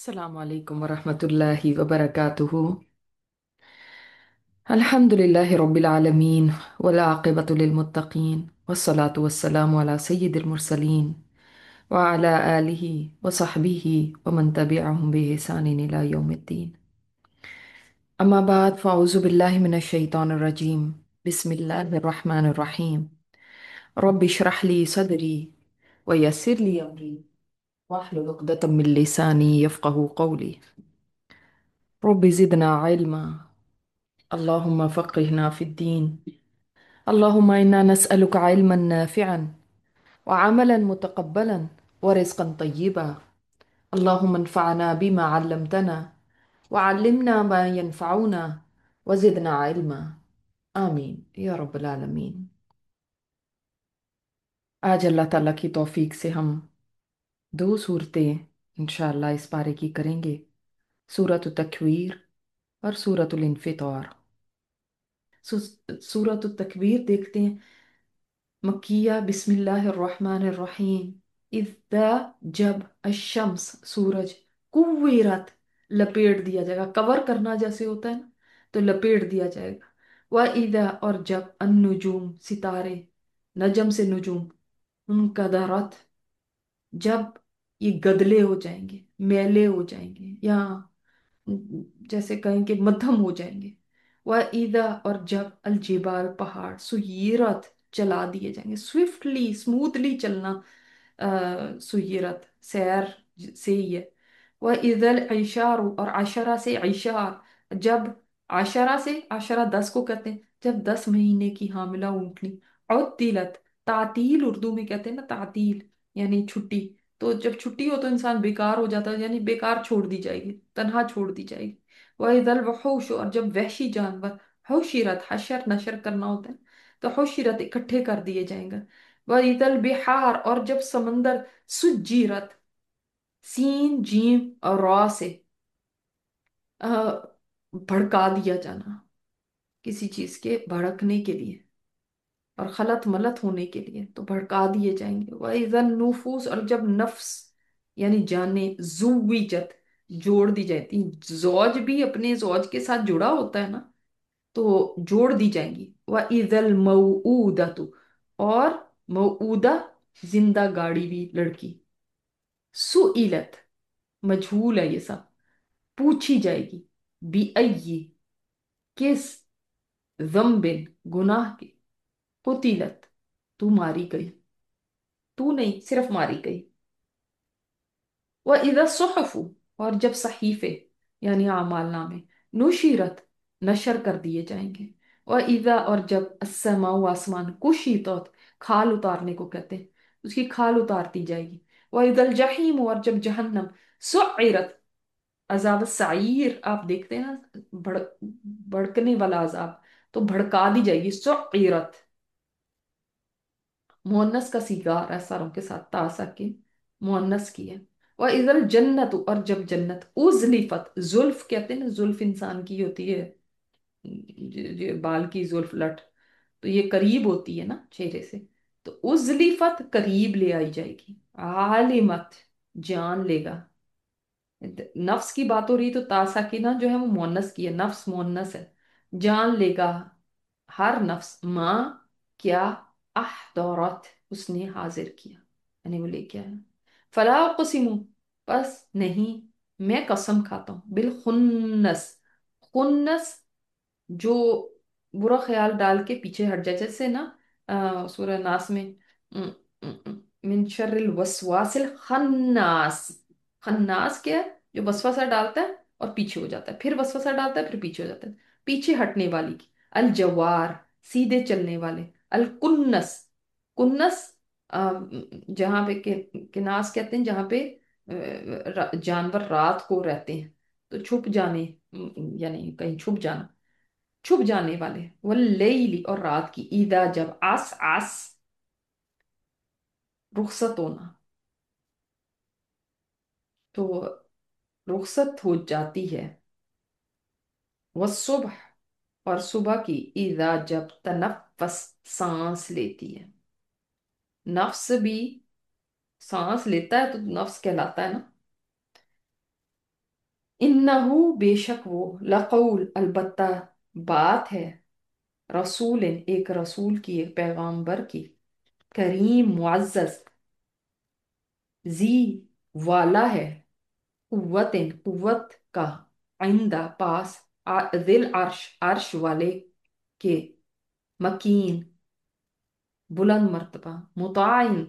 Assalamualaikum warahmatullahi wabarakatuh. Alhamdulillahi rabbil alamin wal aqibatu lil muttaqin wassalatu wassalamu ala sayyidil mursalin wa ala alihi wa sahbihi wa man tabi'ahum bi ihsanin ila yaumiddin. Amma ba'd fa'uzu billahi minash shaitanir rajim. Bismillahir rahmanir rahim. Rabbi shrah li sadri wa yassir li amri wahlul 'uqdatam min lisani yafqahu qawli. Rabbi zidna ilma. اللهم فقهنا في الدين. اللهم إنا نسألك علما نافعا وعملا متقبلا ورزقا طيبا. اللهم انفعنا بما علمتنا وعلمنا ما ينفعنا وزدنا علما. آمين या रब्बल العالمين. आज अल्लाह ताला की तौफीक से हम दो सूरतें इंशाअल्लाह इस पारे की करेंगे, सूरत तकवीर और सूरत इन्फितार। सूरत तकवीर देखते हैं। मक्किया बिस्मिल्लाहिर्रहमानिर्रहीम। इज़्दा जब अशम्स सूरज कुव्विरत लपेट दिया जाएगा, कवर करना जैसे होता है ना, तो लपेट दिया जाएगा। व इदा और जब अन्नुजूम सितारे, नजम से नुजूम, उनका दरत जब ये गदले हो जाएंगे, मैले हो जाएंगे, या जैसे कहें कि मध्यम हो जाएंगे। वह ईदा और जब अलजिबाल पहाड़ सुयीरत चला दिए जाएंगे, स्विफ्टली स्मूथली चलना, सुयीरत सैर से ही है। वह इदल इशार और आशरा से इशार, जब आशरा से आशरा 10 को कहते हैं, जब 10 महीने की हामिला ऊंटनी और तिलत, तातील उर्दू में कहते हैं ना, तातील यानी छुट्टी। तो जब छुट्टी हो तो इंसान बेकार हो जाता है, यानी बेकार छोड़ दी जाएगी, तनहा छोड़ दी जाएगी। वह इदल वहूश और जब वहशी जानवर, हुशिरत हशर नशर करना होता है, तो हुशिरत इकट्ठे कर दिए जाएंगे। वह इदल बिहार और जब समंदर सुजीरत, सीन जीम और रॉ से अ, भड़का दिया जाना, किसी चीज के भड़कने के लिए और खलत मलत होने के लिए, तो भड़का दिए जाएंगे। वह इधर नूफूस और जब नफ्स यानी जाने जुविजत जोड़ दी जाती, जौज भी अपने जौज के साथ जुड़ा होता है ना, तो जोड़ दी जाएंगी। वह इधल मऊदतु और मऊदा जिंदा गाड़ी भी लड़की, सुइलत मजहूल है ये सब, पूछी जाएगी, बिअय्यी किस, जम्बिन गुनाह के, कुतिलत तू मारी गई, तू नहीं सिर्फ मारी गई। वह इधर सुहफू और जब सहीफे यानी आमाल नामे नुशीरत नशर कर दिए जाएंगे। वह इधा और जब अस्समाउ आसमान कुशीतत खाल उतारने को कहते हैं, उसकी खाल उतारती जाएगी। वह इधल जहीम और जब जहन्नम सुइरत, अजाब साईर आप देखते हैं ना, भड़कने वाला अजाब, तो भड़का दी जाएगी, सुइरत। मुअन्नस का सीगार है सारों के साथ, तासा के मुअन्नस की है। और इधर जन्नत और जब जन्नत उजलिफत, जुल्फ कहते हैं ना, जुल्फ इंसान की होती है, बाल की जुल्फ लट, तो ये करीब होती है ना चेहरे से, तो उजलिफत करीब ले आई जाएगी। आलिमत जान लेगा। नफ्स की बात हो रही तो तासाकिना जो है वो मुअन्नस की है, नफ्स मुअन्नस है। जान लेगा हर नफ्स, माँ क्या, अहदरत उसने हाजिर किया, यानी वो लेके आया। फला कुसिमु बस नहीं, मैं कसम खाता हूँ, बिल खुन्नस, खुन्नस जो बुरा ख्याल डाल के पीछे हट जाए, जैसे ना सूरह नास में मिन शर्रिल वसवासिल खन्नास, खन्नास क्या है, जो वसवसा डालता है और पीछे हो जाता है, फिर वसवसा डालता है फिर पीछे हो जाता है, पीछे हटने वाली की। अल जवार सीधे चलने वाले। अल कुन्नस, कुन्नस जहाँ पे किनास कहते हैं, जहाँ पे जानवर रात को रहते हैं, तो छुप जाने, यानी कहीं छुप जाना, छुप जाने वाले। वल्लैली और रात की, ईदा जब आस आस रुखसत होना, तो रुखसत हो जाती है। वह और सुबह की, ईदा जब तनफ्फस सांस लेती है। नफ्स भी सांस लेता है तो नफ्स कहलाता है ना। انہو بے شک وہ، لقول البتہ بات ہے، رسول ایک رسول کی، ایک پیغامبر کی، کریم معزز، ذی والا ہے، قوت قوت کا، عندہ پاس، ذل عرش عرش والے کے، مکین بلند مرتبہ، مطاعن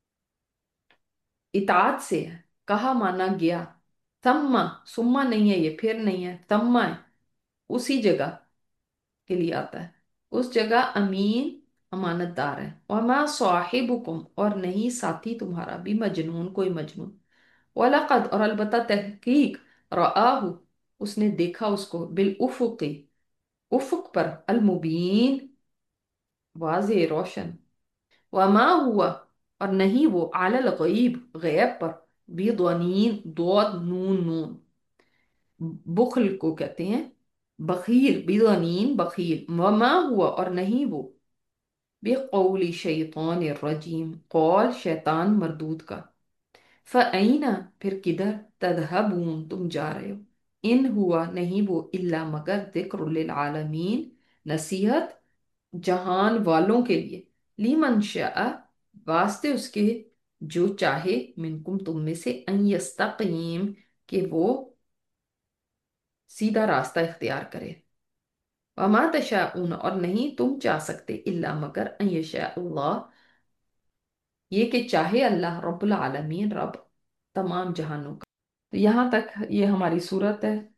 اطاعت سے ہے، کہا مانا گیا، ثم نہیں ہے یہ، پھر نہیں ہے، ثم ہے اسی جگہ کے لیے آتا ہے، اس جگہ امین امانت دار ہے، وما صاحبکم اور نہیں ساتھی تمہارا بھی مجنون کوئی مجنون، وَلَقَدْ اور البتہ تحقیق، رآہ اس نے دیکھا اس کو، بالافق افق پر، المبین واضح روشن، وما ہوا اور نہیں وہ، علی الغیب غیب پر، بضنین ضاد نون نون، بخل کو کہتے ہیں بخیل، بضنین بخیل، وما ہوا اور نہیں وہ، بقول شیطان الرجیم قول شیطان مردود کا، فَأَيْنَ پھر کدھر، تَذْهَبُونَ تم جا رہے ہو، ان ہوا نہیں وہ، الا مگر، ذکر للعالمین نصیحت جہان والوں کے لیے، لیمن شاء واسطے اس کے جو چاہے، منکم تم میں سے، ان یستقیم کہ وہ سیدھا راستہ اختیار کرے، وما تشاءون اور نہیں تم چاہ سکتے، الا مگر، ان یشاء اللہ یہ کہ چاہے اللہ، رب العالمین رب تمام جہانوں کا۔ تو یہاں تک یہ ہماری صورت ہے۔